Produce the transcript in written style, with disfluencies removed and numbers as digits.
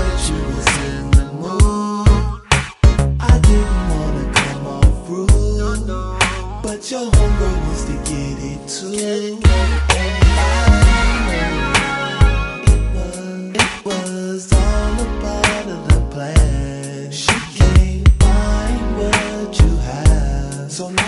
but you was in the mood. I didn't wanna come off rude, but your hunger was to get it too. It was all a part of the plan. She can't find what you have, so